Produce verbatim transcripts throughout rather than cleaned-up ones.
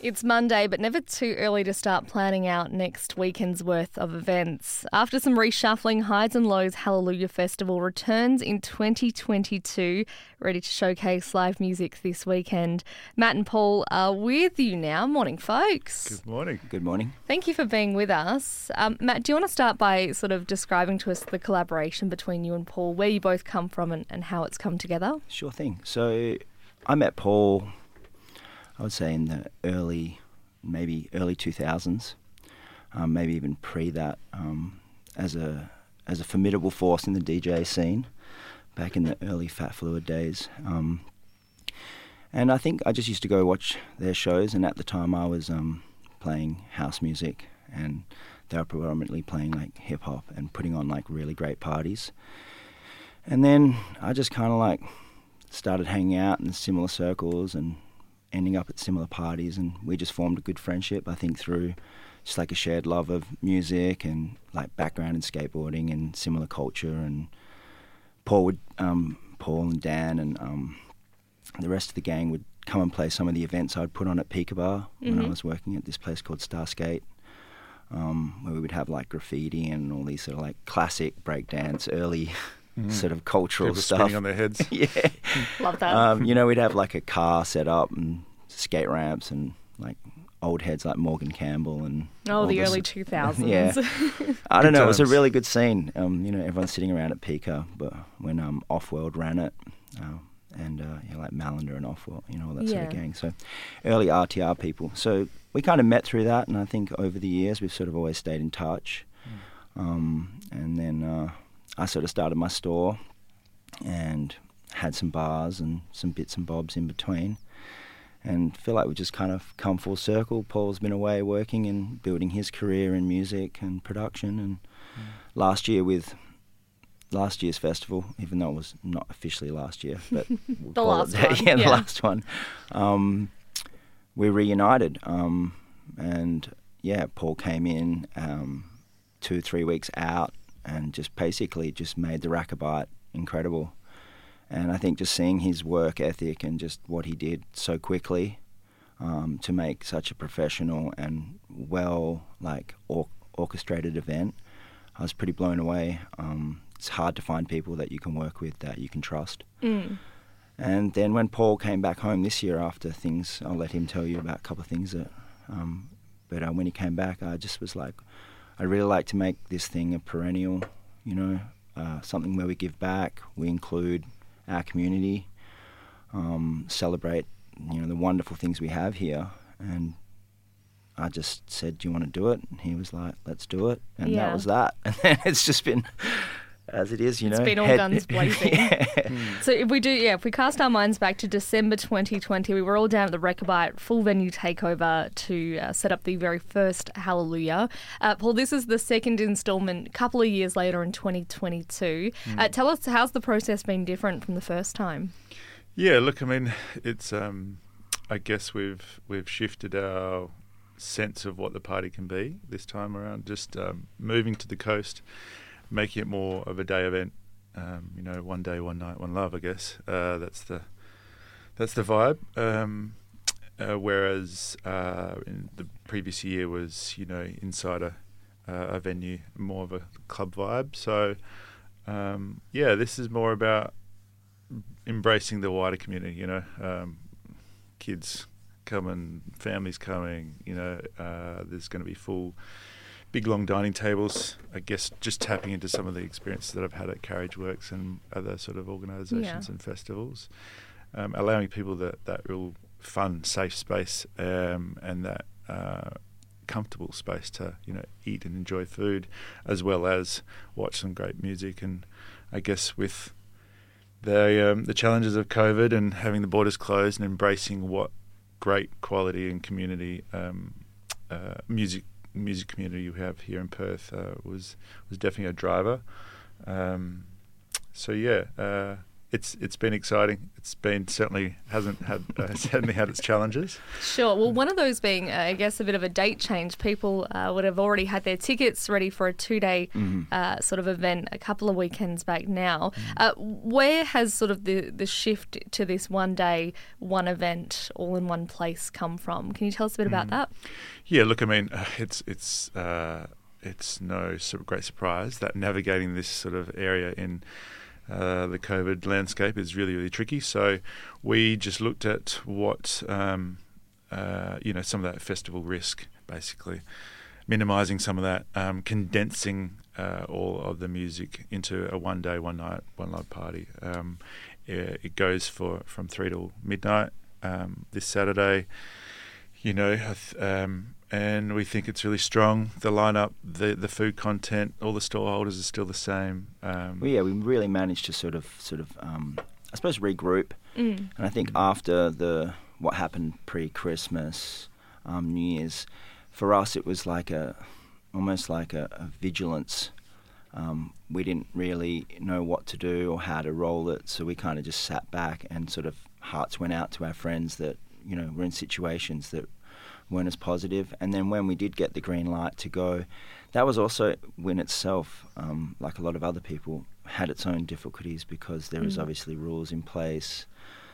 It's Monday, but never too early to start planning out next weekend's worth of events. After some reshuffling, Highs and Lows Hallelujah Festival returns in twenty twenty-two, ready to showcase live music this weekend. Matt and Paul are with you now. Morning, folks. Good morning. Good morning. Thank you for being with us. Um, Matt, do you want to start by sort of describing to us the collaboration between you and Paul, where you both come from and, and how it's come together? Sure thing. So I met Paul, I would say in the early, maybe early two thousands, um, maybe even pre that, um, as a as a formidable force in the D J scene back in the early Fat Fluid days. Um, and I think I just used to go watch their shows, and at the time I was um, playing house music, and they were predominantly playing like hip hop and putting on like really great parties. And then I just kind of like started hanging out in similar circles and ending up at similar parties, and we just formed a good friendship, I think, through just like a shared love of music and like background in skateboarding and similar culture. And Paul would, um, Paul and Dan and um, the rest of the gang would come and play some of the events I'd put on at Peekabah mm-hmm. when I was working at this place called Starskate, um, where we would have like graffiti and all these sort of like classic breakdance, early Mm. sort of cultural People stuff. spinning on their heads. Yeah. Love that. Um, you know, we'd have like a car set up and skate ramps and like old heads like Morgan Campbell and Oh, the this. early two thousands. Yeah. I don't Good know, it was a times. really good scene. Um, you know, everyone's sitting around at Pika, but when um, Offworld ran it, uh, and uh, you know, like Malander and Offworld, you know, all that sort of Yeah. gang. So early R T R people. So we kind of met through that, and I think over the years we've sort of always stayed in touch. Mm. Um, and then uh, I sort of started my store and had some bars and some bits and bobs in between, and feel like we've just kind of come full circle. Paul's been away working and building his career in music and production, and mm. last year with last year's festival, even though it was not officially last year, but we'll the call last it, one, yeah, the yeah. last one, um, we reunited, um, and yeah, Paul came in um, two, three weeks out and just basically just made the Rackabite incredible. And I think just seeing his work ethic and just what he did so quickly um, to make such a professional and well like or- orchestrated event, I was pretty blown away. Um, it's hard to find people that you can work with that you can trust. Mm. And then when Paul came back home this year after things, I'll let him tell you about a couple of things that, um, but uh, when he came back, I just was like, I'd really like to make this thing a perennial, you know, uh, something where we give back, we include our community, um, celebrate, you know, the wonderful things we have here. And I just said, do you want to do it? And he was like, let's do it. And Yeah. that was that. And then it's just been as it is, you It's know. been all head- guns blazing. Yeah. So if we do, yeah, if we cast our minds back to December twenty twenty, we were all down at the Rechabite full venue takeover to uh, set up the very first Hallelujah. Uh, Paul, this is the second instalment, a couple of years later in twenty twenty-two. Mm. Uh, tell us, how's the process been different from the first time? Yeah, look, I mean, it's. Um, I guess we've we've shifted our sense of what the party can be this time around. Just um, moving to the coast, making it more of a day event. Um, you know, one day, one night, one love. I guess uh, that's the that's the vibe. Um, uh, whereas uh, in the previous year was, you know, inside a, uh, a venue, more of a club vibe. So um, yeah, this is more about embracing the wider community. You know, um, kids coming, families coming. You know, uh, there's going to be full. Big long dining tables, I guess, just tapping into some of the experiences that I've had at Carriage Works and other sort of organisations Yeah. and festivals, um, allowing people that, that real fun, safe space um, and that uh, comfortable space to, you know, eat and enjoy food, as well as watch some great music. And I guess with the um, the challenges of COVID and having the borders closed and embracing what great quality and community um, uh, music music community you have here in Perth uh, was was definitely a driver. Um, so yeah, uh, it's it's been exciting. It's been certainly hasn't had uh, certainly had its challenges. Sure. Well, one of those being, uh, I guess, a bit of a date change. People uh, would have already had their tickets ready for a two-day Mm-hmm. uh, sort of event a couple of weekends back now. Uh, where has sort of the, the shift to this one-day, one event, all in one place come from? Can you tell us a bit about that? Yeah, look, I mean, uh, it's it's uh, it's no sort of great surprise that navigating this sort of area in uh, the COVID landscape is really, really tricky. So we just looked at what, um, uh, you know, some of that festival risk, basically, minimising some of that, um, condensing uh, all of the music into a one-day, one-night, one-night party. Um, it, it goes for from three till midnight um, this Saturday. You know, um, and we think it's really strong. The lineup, the the food content, all the stall holders are still the same. Um, Well, yeah, we really managed to sort of, sort of, um, I suppose, regroup. Mm. And I think after the what happened pre-Christmas, um, New Year's, for us it was like a, almost like a, a vigilance. Um, we didn't really know what to do or how to roll it, so we kind of just sat back and sort of hearts went out to our friends that, you know, were in situations that weren't as positive. And then when we did get the green light to go, that was also in itself, um, like a lot of other people, had its own difficulties because there is Mm. obviously rules in place.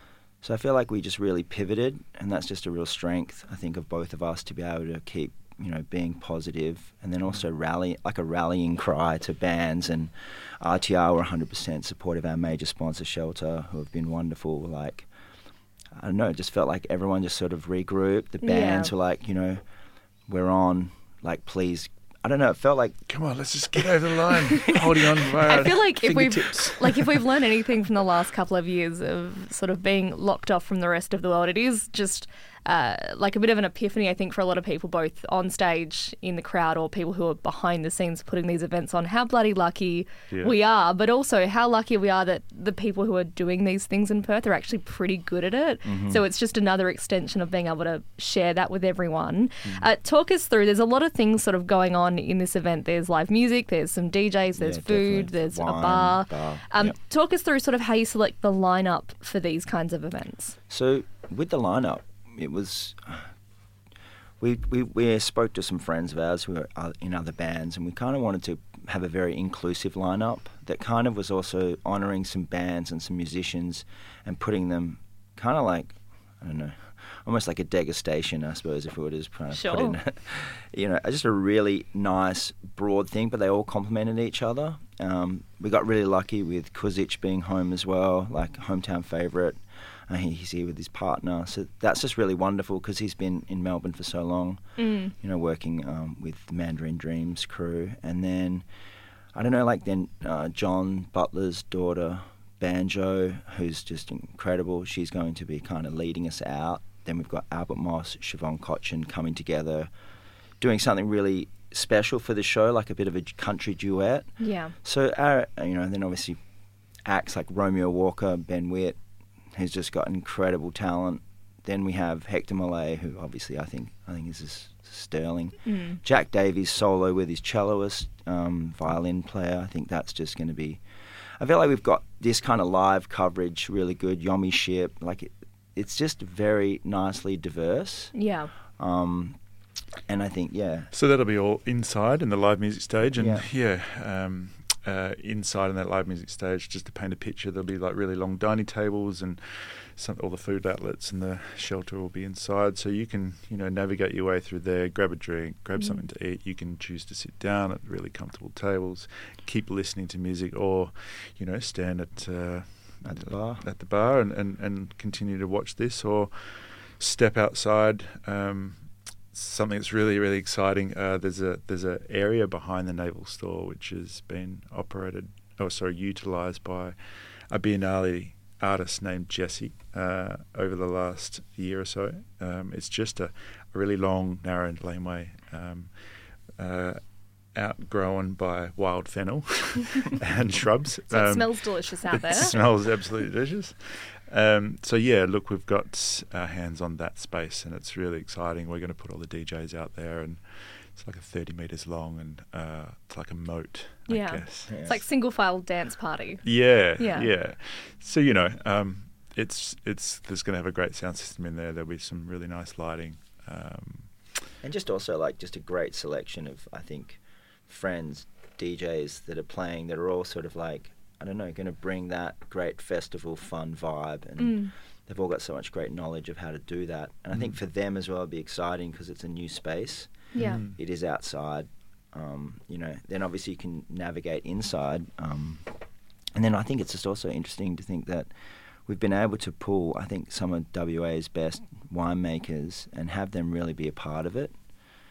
So I feel like we just really pivoted, and that's just a real strength, I think, of both of us to be able to keep, you know, being positive, and then also rally, like a rallying cry to bands. And R T R were one hundred percent supportive of our major sponsor, Shelter, who have been wonderful. Like, I don't know, it just felt like everyone just sort of regrouped. The bands Yeah. were like, you know, we're on, like, please. I don't know, it felt like, Come on, let's just get over the line. Holding on by I our feel like if we've fingertips. like if we've learned anything from the last couple of years of sort of being locked off from the rest of the world, it is just uh, like a bit of an epiphany, I think, for a lot of people, both on stage, in the crowd, or people who are behind the scenes putting these events on. How bloody lucky Yeah. we are, but also how lucky we are that the people who are doing these things in Perth are actually pretty good at it. So it's just another extension of being able to share that with everyone. Uh, talk us through. There's a lot of things sort of going on in this event. There's live music, there's some D Js, there's Yeah, food, definitely. there's a Wine, bar. bar, Um, yep. Talk us through sort of how you select the lineup for these kinds of events. so with the lineup, it was, we, we, we spoke to some friends of ours who were uh, in other bands, and we kind of wanted to have a very inclusive lineup that kind of was also honouring some bands and some musicians and putting them kind of like, I don't know, almost like a degustation, I suppose, if we were just trying to Sure. put in, you know, just a really nice, broad thing, but they all complemented each other. Um, we got really lucky with Kuzic being home as well, like hometown favourite. Uh, he, he's here with his partner, so that's just really wonderful because he's been in Melbourne for so long, Mm. you know, working um, with the Mandarin Dreams crew. And then, I don't know, like then uh, John Butler's daughter, Banjo, who's just incredible. She's going to be kind of leading us out. Then we've got Albert Moss, Siobhan Cochin coming together, doing something really special for the show, like a bit of a country duet. Yeah. So, our, you know, then obviously acts like Romeo Walker, Ben Witt, who's just got incredible talent. Then we have Hector Malay, who obviously I think I think is just sterling. Mm. Jack Davies solo with his celloist, um, violin player. I think that's just going to be. I feel like we've got this kind of live coverage really good. Yomi Ship, like it, it's just very nicely diverse. Yeah. Um, and I think yeah, So that'll be all inside in the live music stage, and Yeah. yeah, um, uh, inside in that live music stage, just to paint a picture, there'll be like really long dining tables, and some, all the food outlets and the shelter will be inside, so you can, you know, navigate your way through there, grab a drink, grab Mm. something to eat. You can choose to sit down at really comfortable tables, keep listening to music, or, you know, stand at uh, at the bar. at the bar and, and, and continue to watch this, or step outside. Um, something that's really, really exciting. Uh, there's a there's a area behind the Naval Store which has been operated, oh sorry, utilised by a Biennale artist named Jesse uh, over the last year or so. Um, it's just a, a really long, narrow laneway, um, uh, outgrown by wild fennel and shrubs. So it Um, smells delicious out there. It smells absolutely delicious. Um, so yeah, look, we've got our hands on that space, and it's really exciting. We're going to put all the D Js out there, and it's like a thirty meters long, and uh, it's like a moat, Yeah. I guess. Yeah. It's like single file dance party. Yeah, Yeah. yeah. So you know, um, it's it's there's going to have a great sound system in there. There'll be some really nice lighting. Um, And just also like just a great selection of, I think, friends, D Js that are playing that are all sort of like, I don't know, going to bring that great festival fun vibe. And Mm. they've all got so much great knowledge of how to do that. And I think Mm. for them as well, it'll be exciting because it's a new space. Yeah. Mm. It is outside. Um, you know, then obviously you can navigate inside. Um, and then I think it's just also interesting to think that we've been able to pull, I think, some of W A's best winemakers and have them really be a part of it.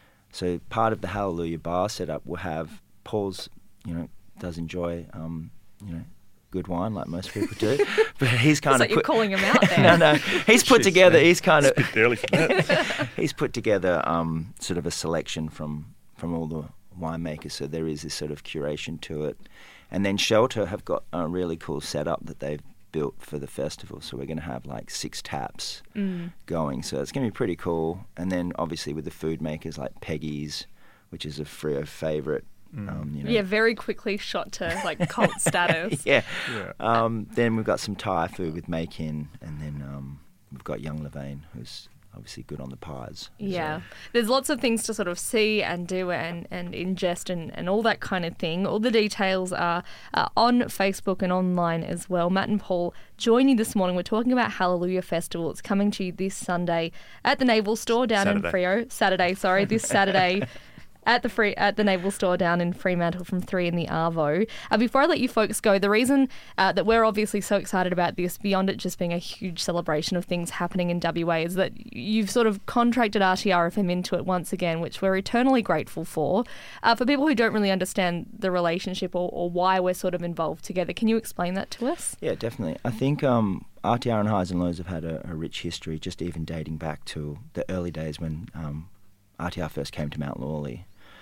So part of the Hallelujah Bar setup will have Paul's, you know, does enjoy, um, you know, good wine like most people do, but he's kind It's of like you're put, calling him out there. no, no, he's put Jeez, together. man. He's kind of It's a bit early for that. he's put together um, sort of a selection from from all the winemakers. So there is this sort of curation to it, and then Shelter have got a really cool setup that they've built for the festival. So we're going to have like six taps Mm. going. So it's going to be pretty cool. And then obviously with the food makers like Peggy's, which is a Frio favourite. Mm. Um, you know. Yeah, very quickly shot to like cult status. yeah. Yeah. Um, then we've got some Thai food with Make-In, and then um, we've got Young Levain, who's obviously good on the pies. Yeah. So- There's lots of things to sort of see and do and, and ingest and, and all that kind of thing. All the details are uh, on Facebook and online as well. Matt and Paul join you this morning. We're talking about Hallelujah Festival. It's coming to you this Sunday at the Naval Store down in Saturday. Freo. Saturday, sorry, this Saturday. At the free at the Naval Store down in Fremantle from three in the Arvo. Uh, before I let you folks go, the reason uh, that we're obviously so excited about this, beyond it just being a huge celebration of things happening in W A, is that you've sort of contracted R T R F M into it once again, which we're eternally grateful for. Uh, for people who don't really understand the relationship or, or why we're sort of involved together, can you explain that to us? Yeah, definitely. I think um, R T R and Highs and Lows have had a, a rich history, just even dating back to the early days when um, R T R first came to Mount Lawley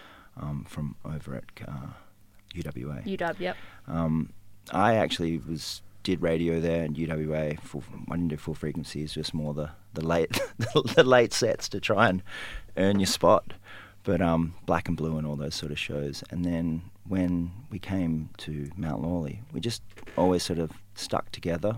um, from over at uh, U W A. U W, yep. Um, I actually was did radio there in U W A. Full, I didn't do full frequencies, just more the, the late the late sets to try and earn your spot. But um, Black and Blue and all those sort of shows. And then when we came to Mount Lawley, we just always sort of stuck together.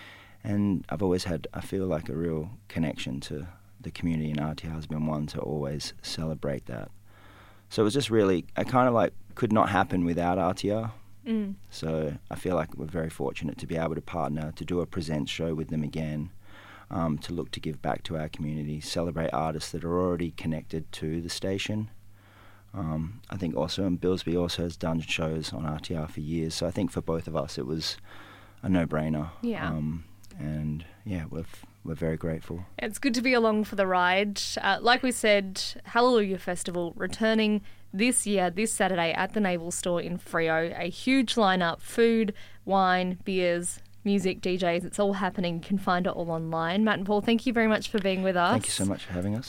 And I've always had, I feel like, a real connection to the community, and R T R has been one to always celebrate that. So it was just really, I kind of like could not happen without R T R. Mm. So I feel like we're very fortunate to be able to partner, to do a present show with them again, um, to look to give back to our community, celebrate artists that are already connected to the station. Um, I think also, and Billsby also has done shows on R T R for years, so I think for both of us it was a no-brainer. Yeah. Um, and yeah, we're f- we're very grateful. It's good to be along for the ride. Uh, like we said, Hallelujah Festival returning this year, this Saturday at the Naval Store in Freo. A huge lineup, food, wine, beers, music, D Js. It's all happening. You can find it all online. Matt and Paul, thank you very much for being with us. Thank you so much for having us.